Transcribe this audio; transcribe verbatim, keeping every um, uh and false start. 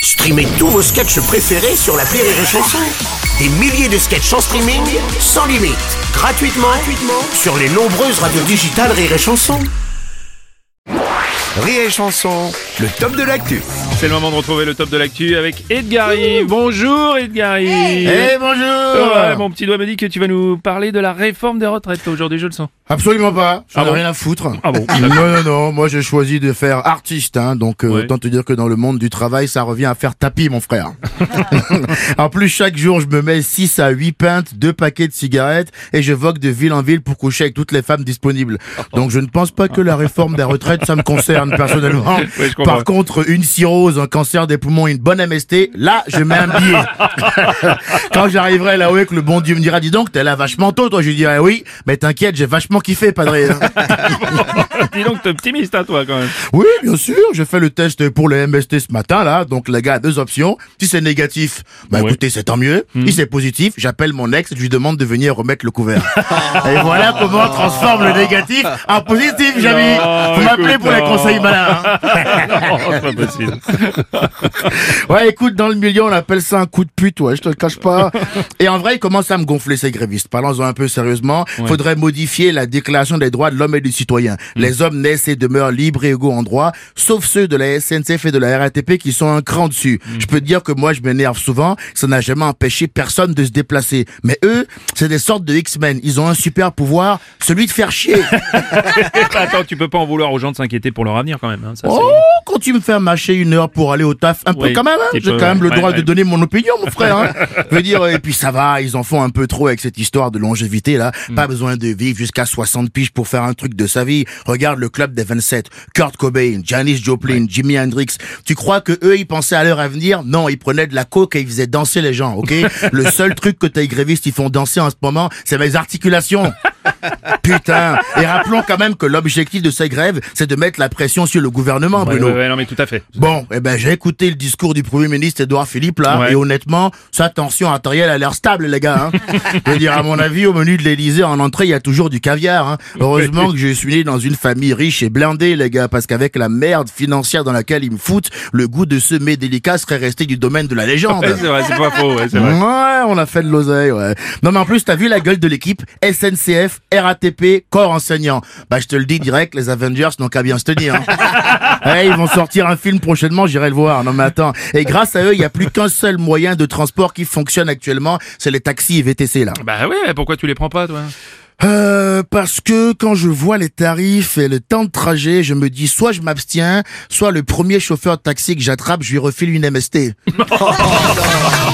Streamez tous vos sketchs préférés sur l'appli Rire et Chanson. Des milliers de sketchs en streaming, sans limite, gratuitement, gratuitement sur les nombreuses radios digitales Rire et Chanson. Rire et Chanson, le top de l'actu. C'est le moment de retrouver le top de l'actu avec Edgary. Bonjour Edgary. Eh hey, bonjour. Ouais, mon petit doigt me dit que tu vas nous parler de la réforme des retraites aujourd'hui, je le sens. Absolument pas, j'en Ah ai bon rien à foutre. Ah bon? Non, non, non, moi j'ai choisi de faire artiste, hein, donc euh, Ouais. autant te dire que dans le monde du travail, ça revient à faire tapis, mon frère. En plus, chaque jour, je me mets six à huit pintes, deux paquets de cigarettes, et je vogue de ville en ville pour coucher avec toutes les femmes disponibles. Donc je ne pense pas que la réforme des retraites, ça me concerne personnellement. Ouais, je comprends. Par contre, une cirrhose, un cancer des poumons, une bonne M S T, là, je mets un billet. Quand j'arriverai là-haut et que le bon Dieu me dira, dis donc, t'es là vachement tôt, toi, je lui dirai oui, mais t'inquiète, j'ai vachement kiffé, padré. Dis donc, t'es optimiste à toi quand même. Oui, bien sûr, j'ai fait le test pour le M S T ce matin, là, donc le gars a deux options. Si c'est négatif, bah Ouais. écoutez, c'est tant mieux. Si c'est positif, j'appelle mon ex et je lui demande de venir remettre le couvert. Et voilà comment on transforme le négatif en positif, Jamy. Non, Faut m'appeler écoute, pour les non. conseils malins. Hein. Non, c'est pas possible. Ouais, écoute, dans le milieu, on appelle ça un coup de pute, ouais, je te le cache pas. Et en vrai, il commence à me gonfler ces grévistes. Parlons-en un peu sérieusement. Ouais. Faudrait modifier la déclaration des droits de l'homme et du citoyen. Les hommes naissent et demeurent libres et égaux en droit, sauf ceux de la S N C F et de la R A T P qui sont un cran dessus. Je peux te dire que moi, je m'énerve souvent. Ça n'a jamais empêché personne de se déplacer. Mais eux, c'est des sortes de X-Men. Ils ont un super pouvoir, celui de faire chier. Attends, tu peux pas en vouloir aux gens de s'inquiéter pour leur avenir quand même. Hein. Ça, c'est- Oh, quand tu me fais mâcher une heure pour aller au taf, un peu Oui, quand même, hein. petit J'ai peu, quand même le ouais, droit ouais. de donner mon opinion, mon frère. Hein. Je veux dire, et puis ça va, ils en font un peu trop avec cette histoire de longévité là. Mm. Pas besoin de vivre jusqu'à soixante piges pour faire un truc de sa vie. Regarde le club des vingt-sept, Kurt Cobain, Janis Joplin, Jimi Hendrix. Tu crois que eux ils pensaient à leur avenir? Non, ils prenaient de la coke et ils faisaient danser les gens, ok? Le seul truc que tes grévistes ils font danser en ce moment, c'est mes articulations. Putain. Et rappelons quand même que l'objectif de ces grèves, c'est de mettre la pression sur le gouvernement, Ouais, Bruno. ouais, ouais, non mais tout à fait. Bon, eh ben j'ai écouté le discours du Premier ministre Édouard Philippe là, Ouais. et honnêtement, sa tension artérielle a l'air stable les gars. Hein. Je veux dire, à mon avis, au menu de l'Élysée en entrée, il y a toujours du caviar. Hein. Heureusement que je suis né dans une famille riche et blindée les gars, parce qu'avec la merde financière dans laquelle ils me foutent, le goût de ce mets délicat serait resté du domaine de la légende. Ouais, c'est vrai, c'est pas faux, ouais, c'est vrai. Ouais, on a fait de l'oseille, ouais. Non mais en plus, t'as vu la gueule de l'équipe S N C F, R A T P, corps enseignant. Bah je te le dis direct, les Avengers n'ont qu'à bien se tenir. Hein. Ouais, ils vont sortir un film prochainement, j'irai le voir. Non mais attends. Et grâce à eux, il y a plus qu'un seul moyen de transport qui fonctionne actuellement, c'est les taxis et V T C là. Bah ouais, mais pourquoi tu les prends pas toi? Euh, parce que quand je vois les tarifs et le temps de trajet, je me dis soit je m'abstiens, soit le premier chauffeur de taxi que j'attrape, je lui refile une M S T.